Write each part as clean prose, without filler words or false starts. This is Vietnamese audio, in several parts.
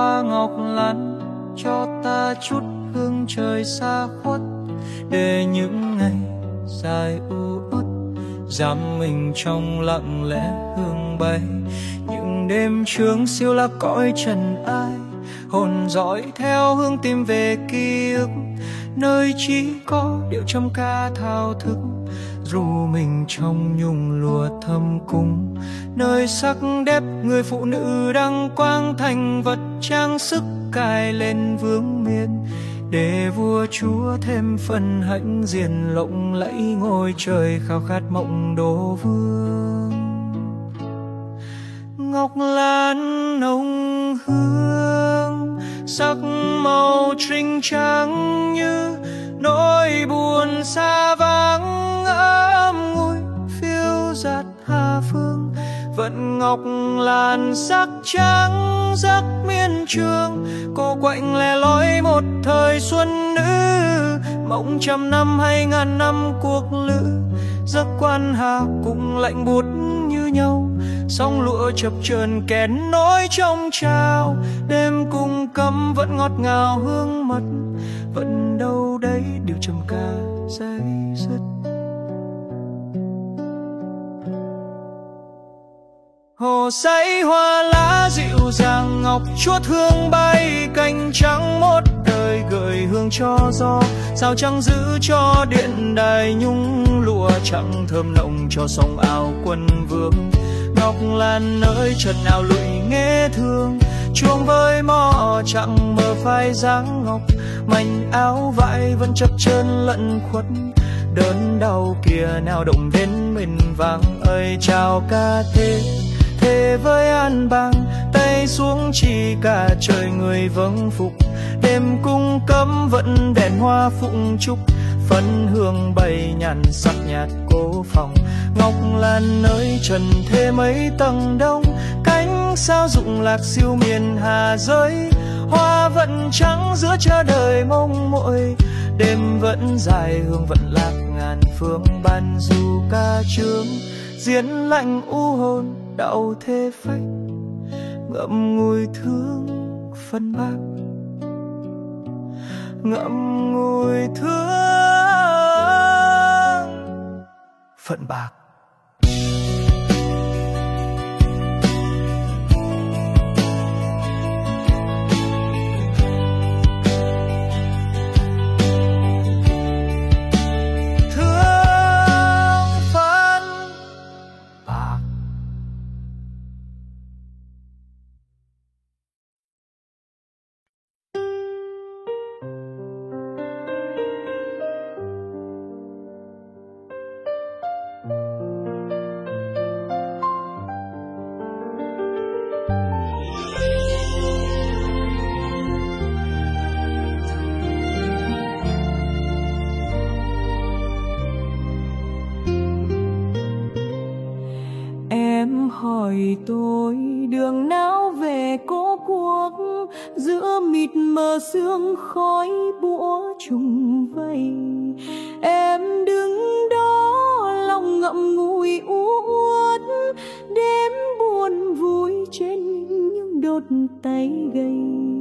hoa ngọc lan cho ta chút hương trời xa khuất, để những ngày dài u uất giam mình trong lặng lẽ hương bay. Những đêm trướng siêu lạc cõi trần ai, hồn dõi theo hương tìm về ký ức, nơi chỉ có điệu trăm ca thao thức, ru mình trong nhung lụa thâm cung, nơi sắc đẹp người phụ nữ đăng quang thành vật trang sức cài lên vương miện, để vua chúa thêm phần hãnh diện lộng lẫy ngôi trời khao khát mộng đô vương. Ngọc lan nồng hương sắc màu trinh trắng, như nỗi buồn xa vắng ấm ngùi phiêu dạt hà phương. Vận ngọc lan sắc trắng sắc miên trường, cô quạnh lẻ loi một thời xuân nữ, mộng trăm năm hay ngàn năm cuộc lữ. Giấc quan hà cũng lạnh buốt như nhau, sóng lụa chập chờn kèn nỗi trong trao. Đêm cung cấm vẫn ngọt ngào hương mật, vẫn đâu đấy điều trầm ca dây dứt. Hồ say hoa lá dịu dàng ngọc chuốt hương bay, cành trắng một đời gửi hương cho gió. Sao trăng giữ cho điện đài nhung lụa, trắng thơm nồng cho sông ao quân vương. Ngọc lan nơi trần nào lụy nghe thương, chuông với mò chẳng mờ phai dáng ngọc. Mảnh áo vải vẫn chập chờn lẫn khuất, đớn đau kia nào động đến mình vàng ơi. Chào ca thề với an bang, tay xuống chỉ cả trời người vâng phục. Đêm cung cấm vẫn đèn hoa phụng trúc, phấn hương bay nhàn sắc nhạt cố phòng. Ngọc lan nơi trần thế mấy tầng đông, cánh sao rụng lạc siêu miền hà giới. Hoa vẫn trắng giữa chờ đời mong mỏi, đêm vẫn dài hương vẫn lạc ngàn phương. Ban du ca trướng diễn lạnh u hồn đau thê phách, ngậm ngùi thương phân bác, ngậm ngùi thương phận bạc. Hỏi tôi đường nào về cố quốc, giữa mịt mờ sương khói bủa trùng vây. Em đứng đó lòng ngậm ngùi uất, đêm buồn vui trên những đốt tay gầy.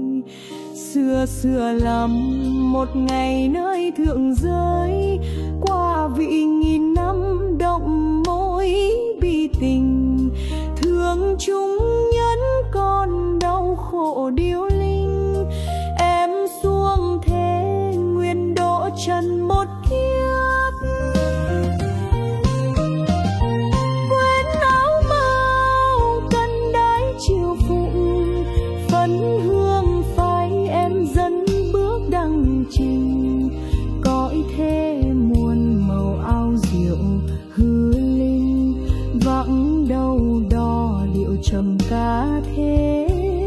Xưa lắm một ngày nơi thượng giới, qua vị nghìn năm động mối bi tình. Thương chúng nhân con đau khổ điêu linh, em xuống thế nguyên độ trần một kiếp. Quên áo mau cân đái chiều phụng, phấn hương phai em dẫn bước đăng trình. Cõi thế muôn màu ao diệu hư linh, vắng đâu đo điệu trầm ca thế.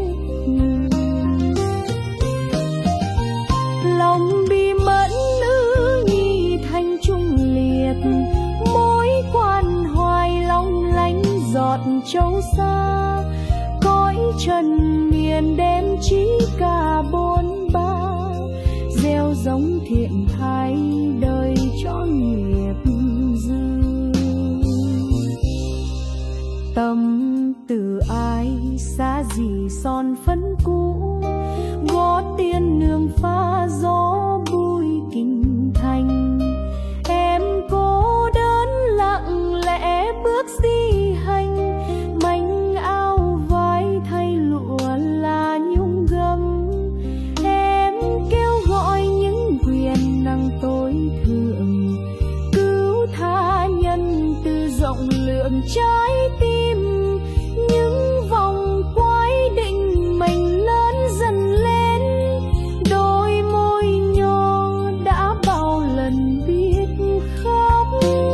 Lòng bi mẫn nữ nhi thanh trung liệt, mối quan hoài long lánh giọt châu xa. Cõi trần miền đêm chỉ cả bốn ba, gieo giống thiện thái đời trọn nghiệp dư. Tâm từ ai xa gì son phấn cũ, gót tiên nương pha gió bụi kinh thành. Em cô đơn lặng lẽ bước di hành, manh áo vai thay lụa là nhung gấm. Em kêu gọi những quyền năng tối thượng, cứu tha nhân từ rộng lượng trái tim. Những vòng quay định mình lớn dần lên, đôi môi nhỏ đã bao lần biết khóc.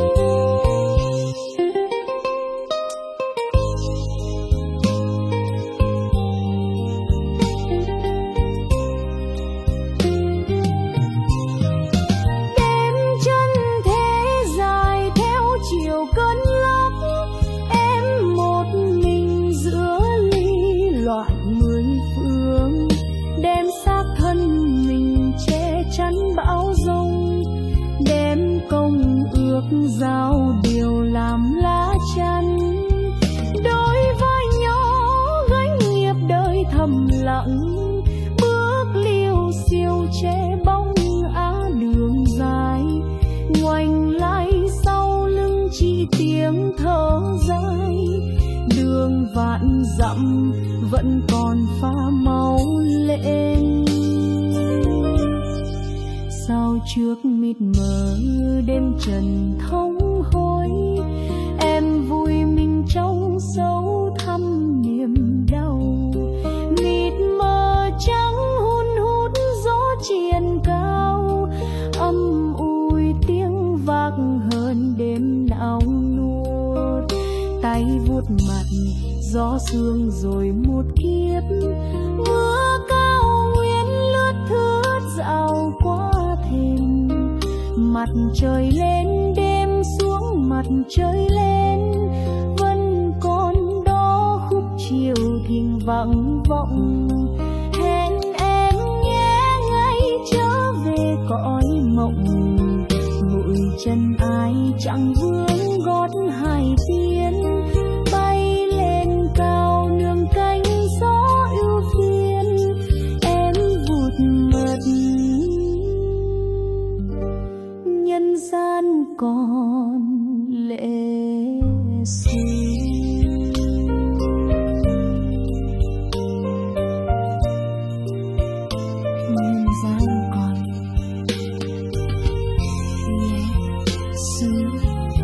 Đêm chân thế dài theo chiều cơn lốc, em một mình giữa ly loạn mười phương. Đem xác thân mình che chắn bão giông, đem công ước giao điều làm lá chắn. Đôi vai nhỏ gánh nghiệp đời thầm lặng, bước liêu xiêu che bóng á đường dài. Ngoảnh lại sau lưng chỉ tiếng thở dài, đường vạn dặm vẫn còn pha máu lên. Sao trước mịt mờ đêm trần thống hối, em vui mình trong sâu thăm niềm đau. Mịt mờ trắng hun hút gió triền cao, âm ủi tiếng vác hơn đêm nào nuốt. Tay vuốt mặt gió sương rồi một kiếp, mưa cao nguyên lướt thướt dạo qua thềm. Mặt trời lên đêm xuống mặt trời lên, vẫn còn đó khúc chiều thình vắng vọng. Hẹn em nhé ngay trở về cõi mộng, bụi chân ai chẳng vướng gót hai tiếng. Bay lên cao nương cánh gió ưu phiền, em vụt mất nhân gian còn lệ xuyên. Nhân gian còn lệ xuyên.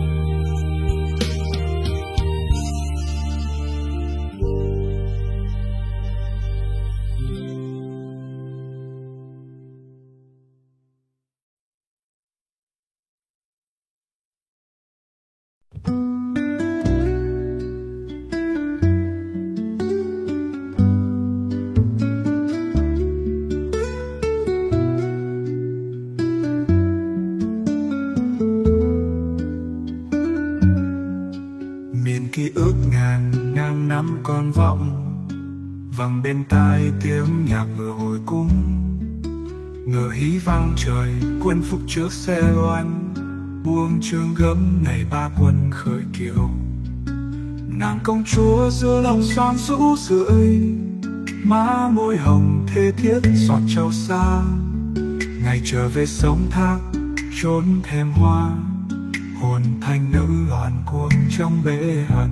Miền ký ức ngàn ngang năm còn vọng, vang bên tai tiếng nhạc ngựa hồi cung. Ngựa hí vang trời quân phục trước xe loan, buông chương gấm này ba quân khởi kiệu. Nàng công chúa giữa lòng xoan rũ rượi, má môi hồng thê thiết giọt trâu xa. Ngày trở về sông thác trốn thèm hoa, hồn thanh nữ loạn cuồng trong bể hận.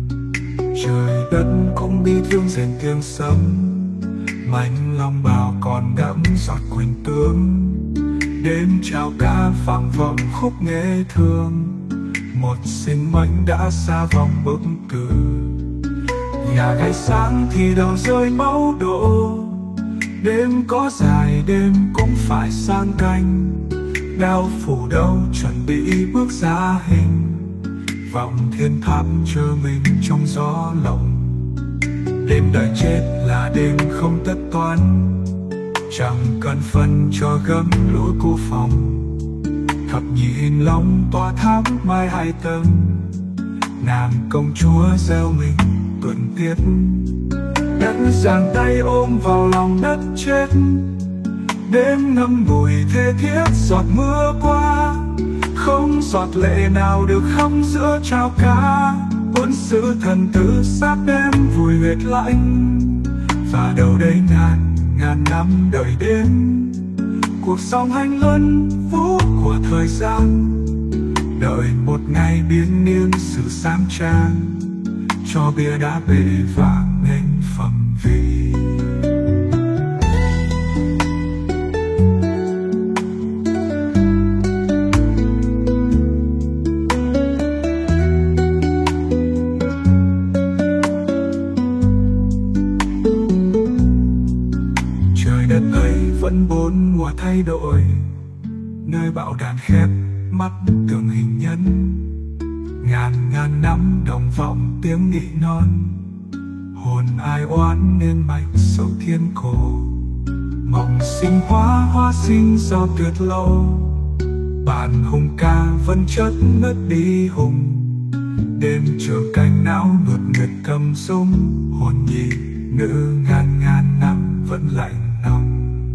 Trời đất cũng bi thương rèn tiếng sấm, mảnh lòng bào còn đẫm giọt quỳnh tương. Đêm chào ca vang vọng khúc nghệ thương, một sinh mệnh đã xa vòng bức tử. Nhà gai sáng thì đầu rơi máu đổ, đêm có dài đêm cũng phải sang canh. Đao phủ đâu chuẩn bị bước ra hình, vọng thiên tháp chờ mình trong gió lộng. Đêm đời chết là đêm không tất toán, chẳng cần phân cho gấm lũi cu phòng. Thập nhị long tỏa tháp mai hai tầng, nàng công chúa gieo mình tuần tiết. Đất giang tay ôm vào lòng đất chết, đêm ngâm ngùi thê thiết giọt mưa qua. Không giọt lệ nào được khóc giữa trao ca, Quân sứ thần tử xác đêm vùi huyệt lạnh, và đâu đây ngàn năm đợi đến cuộc sống hành luân vũ của thời gian, đợi một ngày biến niên sự sam trang cho bia đá bể vàng nên phẩm vị. Trời đất ấy vẫn bốn mùa thay đổi, nơi bão đàn khép mắt tượng hình nhân, ngàn năm đồng vọng tiếng nỉ non, hồn ai oán nên mạch sâu thiên cổ. Mộng sinh hoa sinh do tuyệt lâu, bản hùng ca vẫn chất ngất đi hùng. Đêm trường canh não nuột nguyệt cầm sung, hồn nhi ngữ ngàn năm vẫn lạnh nồng.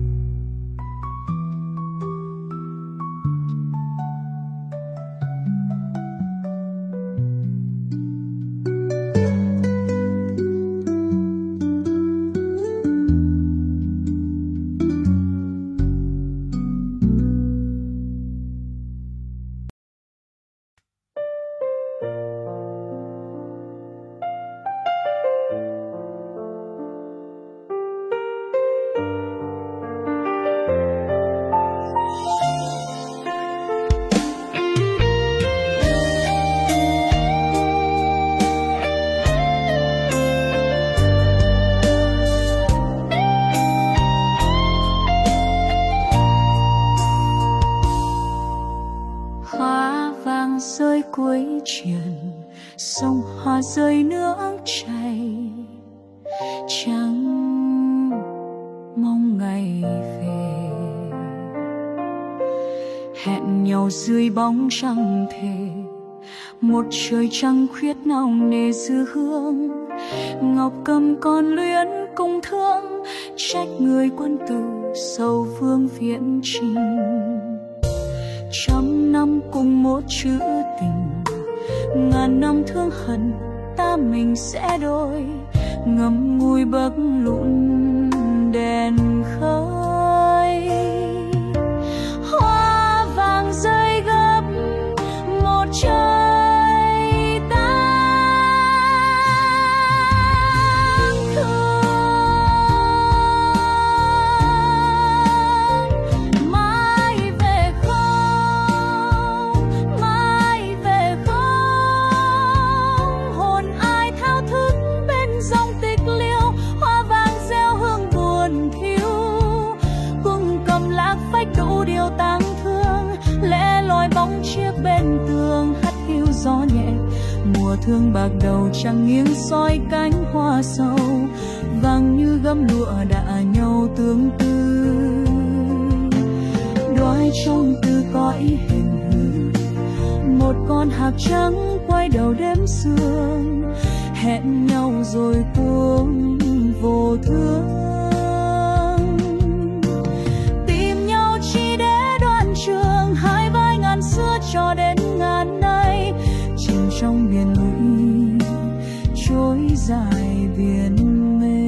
Rơi cuối truyền, sông hoa rơi nước chảy, chẳng mong ngày về. Hẹn nhau dưới bóng trăng thề, một trời trăng khuyết nào nề dư hương. Ngọc cầm con luyến cung thương, trách người quân tử sầu vương viễn trình. Trăm năm cùng một chữ tình, ngàn năm thương hận ta mình sẽ đôi. Ngậm ngùi bấc lụn đèn khơi, hoa vàng rơi gấp một trời tang thương. Mai về không, mai về không, hồn ai thao thức bên dòng tịch liêu. Hoa vàng gieo hương buồn thiêu, cùng cầm lạc phách đủ điều tang thương. Lẽ loi bóng chiếc bên tường hắt hiu gió nhẹ. Mùa thương bạc đầu trăng nghiêng soi cánh hoa sầu, vàng như gấm lụa đã nhau tương tư. Đói trong tư cõi hình hư, một con hạc trắng quay đầu đêm sương. Hẹn nhau rồi cuống vô thương, tìm nhau chỉ để đoạn trường. Hai vai ngàn xưa cho đến ngàn nay, chìm trong biển lụy trôi dài biển mê.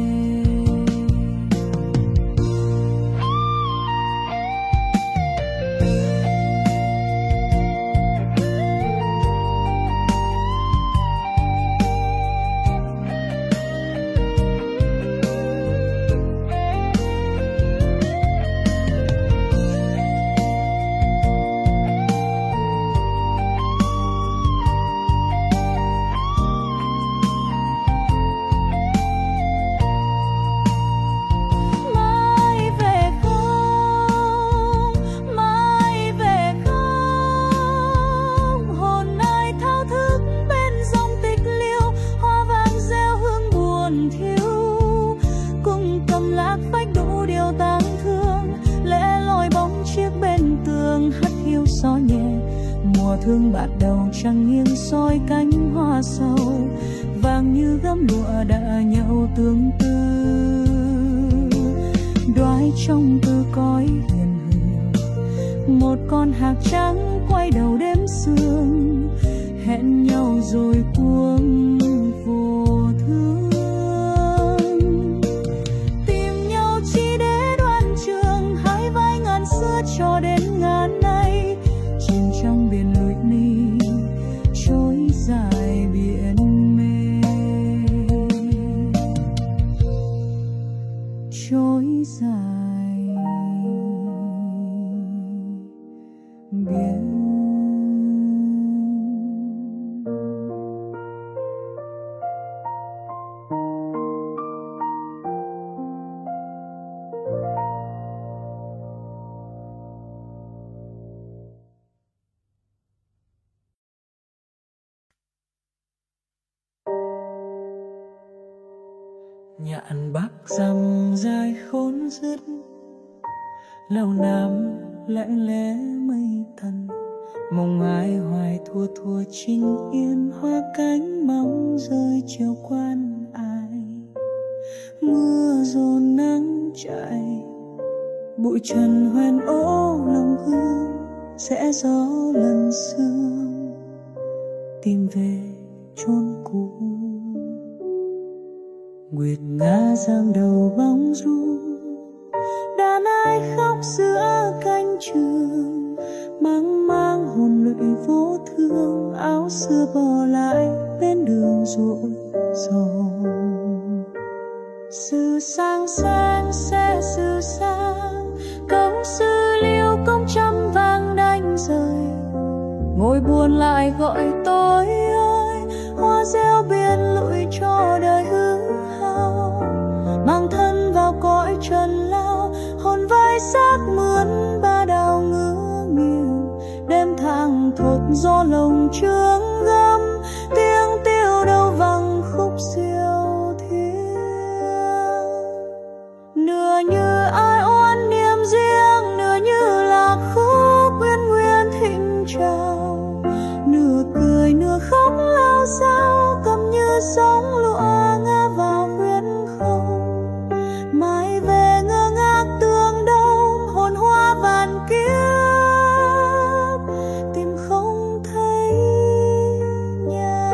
Thương bạc đầu trăng nghiêng soi cánh hoa sầu, vàng như gấm lụa đã nhau tương tư. Đoái trong tư cõi hiền hư, một con hạc trắng quay đầu đêm sương. hẹn nhau rồi cuống vô thương, tìm nhau chỉ để đoan trường hai vai ngàn xưa cho đến ngàn nay, chìm trong biển lụy ly trôi dài biển mê, trôi dài biển. Nhạn bắc dằm dài khôn dứt, lâu năm lạnh lẽ mây tần, mong ai hoài thua thua trinh yên, hoa cánh mong rơi chiều quan ai. Mưa dồn nắng chạy, bụi trần hoen ố lòng hương, sẽ gió lần sương tìm về chốn cũ. Nguyệt ngã giang đầu bóng ru, đàn ai khóc giữa cánh trường, mang mang hồn lụy vô thương, áo xưa bỏ lại bên đường rộn ròng. Sự sang sang sẽ sự sang, công sư liêu công trăm vàng đánh rơi, ngồi buồn lại gọi tôi ơi, hoa reo biển lụi cho đời hư hao, mang thân vào cõi trần lao, hồn vai xác mướn ba đào ngứa nghiêng, đêm tháng thốt gió lồng trướng găm, tiếng tiêu đâu văng khúc diêu thiêng. Nửa như ai oan niềm riêng, nửa như là khúc uyên nguyên thịnh trào, nửa cười nửa khóc lao sao, cầm như sóng lụa ngã vào huyễn không. Mãi về ngơ ngác tương đông, hồn hoa vàn kiếp tìm không thấy nhà.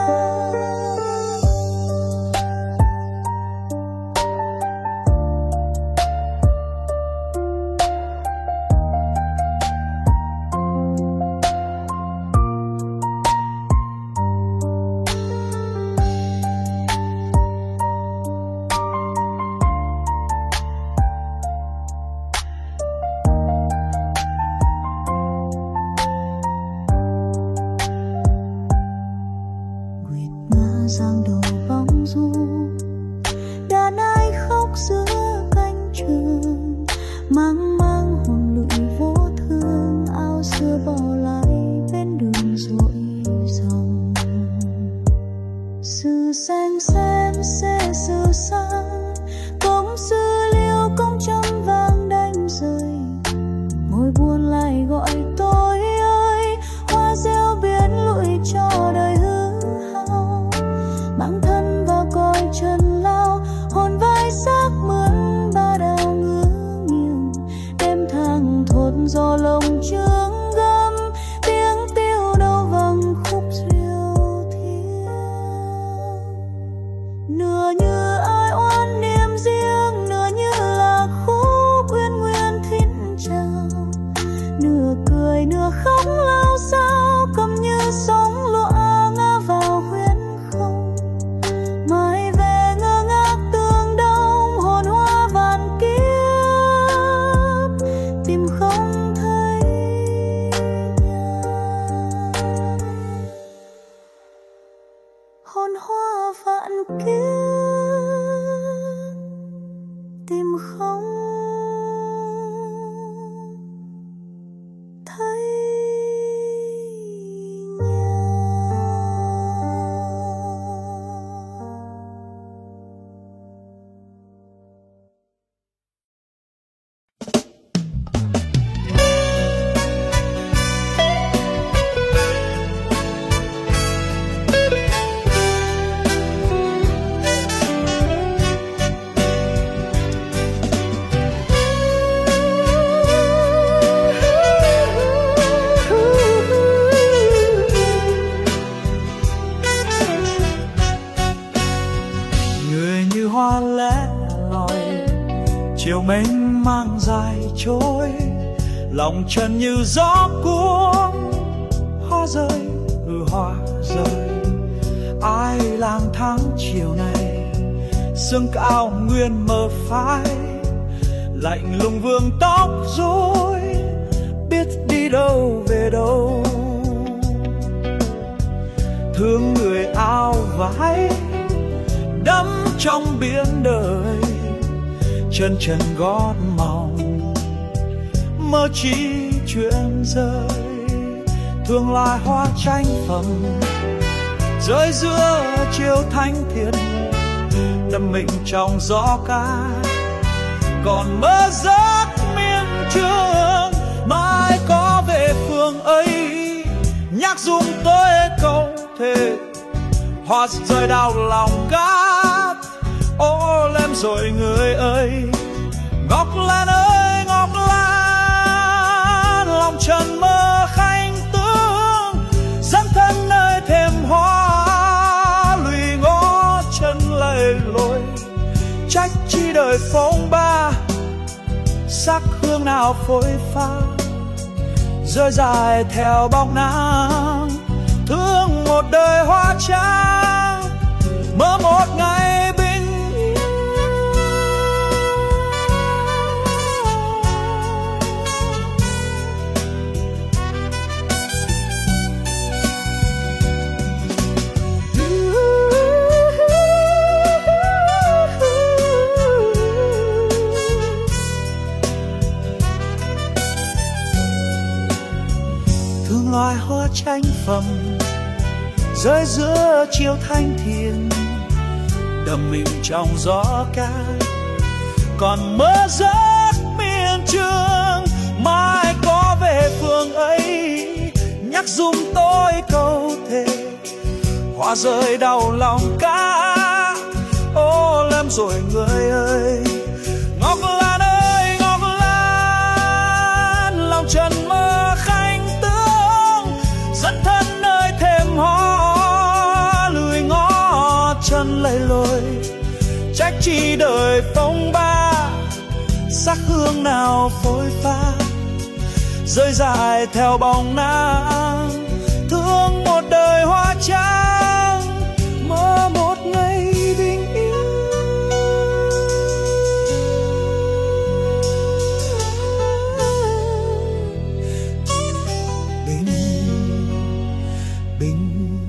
Giang đầu bóng ru, đàn ai khóc giữa cánh trường, mang mang hồn lụy vô thương, áo xưa bỏ lại bên đường rội ròng. Sự xanh xen sẽ sự sang, công sư liêu công trăm vàng đánh rơi, ngồi buồn lại gọi tôi ơi, hoa reo biển lụi cho đời hư hao, mang thân vào cõi trần lao, hồn vai xác mướn ba đào ngứa nghiêng, đêm tháng thốt gió lồng trướng găm, tiếng tiêu đâu văng khúc diêu thiêng. Nửa như ai oan niềm riêng, nửa như là khúc uyên nguyên thịnh trào, nửa cười nửa khóc lao sao, cầm như sóng lụa ngã vào huyễn không. Mãi về ngơ ngác tương đông, hồn hoa vàn kiếp tìm không thấy nhà. Hồn hoa vạn kiếp tìm không thấy nhà. chiều mênh mang dài trôi, lòng trần như gió cuốn. Hoa rơi, hoa rơi, ai lang thang chiều nay, sương cao nguyên mờ phai, lạnh lùng vương tóc rối, biết đi đâu về đâu. Thương người áo vải đắm trong biển đời, chân trần gót mỏng mơ chỉ chuyện rơi. Thương loài hoa tranh phẩm rơi giữa chiều thanh thiên, đắm mình trong gió ca, còn mơ giấc miên trường mai có về phương ấy. Nhắc dung tôi câu thề, hoa rơi đau lòng cát. Ô lem rồi người ơi, ngọc lan ơi ngọc lan, lòng trần mơ khanh tướng, dẫn thân nơi thềm hoa, lùi ngó chân lầy lội. Trách chi đời phong ba, sắc hương nào phôi pha, rơi dài theo bóng nắng. Thương một đời hoa trắng, mơ một ngày bình yên. Thương loài hoa tranh phẩm rơi giữa chiều thanh thiên, đắm mình trong gió cát, còn mơ giấc miền trường mai có về phương ấy. Nhắc dung tôi câu thề, hoa rơi đau lòng cá. Ô lem rồi người ơi, ngọc lan ơi ngọc lan, lòng trần mơ khanh tướng, dẫn thân nơi thềm hoa, lùi ngó chân lầy lội. Trách chi đời phong ba, sắc hương nào phôi pha, rơi dài theo bóng nắng. Thương một đời hoa trắng, mơ một ngày bình yên. Bình